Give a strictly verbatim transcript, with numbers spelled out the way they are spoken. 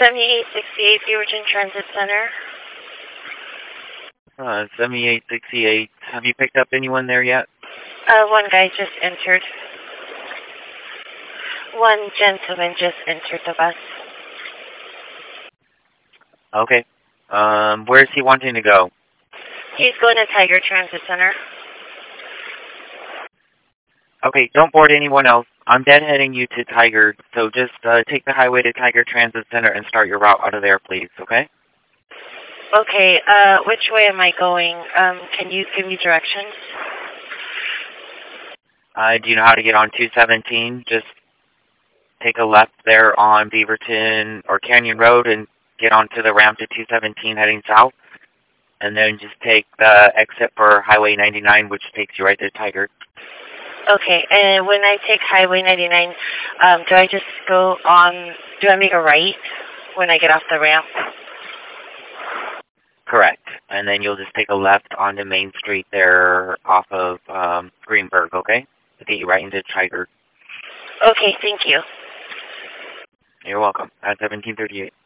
seventy-eight sixty-eight Beaverton Transit Center. Uh, seventy-eight sixty-eight. Have you picked up anyone there yet? Uh, one guy just entered. One gentleman just entered the bus. Okay. Um, where is he wanting to go? He's going to Tiger Transit Center. Okay, don't board anyone else. I'm deadheading you to Tiger, so just uh, take the highway to Tiger Transit Center and start your route out of there, please, okay? Okay, uh, which way am I going? Um, can you give me directions? Uh, do you know how to get on two seventeen? Just take a left there on Beaverton or Canyon Road and get onto the ramp to two seventeen heading south. And then just take the exit for Highway ninety-nine, which takes you right to Tiger. Okay, and when I take Highway ninety-nine, um, do I just go on, do I make a right when I get off the ramp? Correct. And then you'll just take a left onto Main Street there off of um, Greenberg, okay? To get you right into Tiger. Okay, thank you. You're welcome. At seventeen thirty-eight.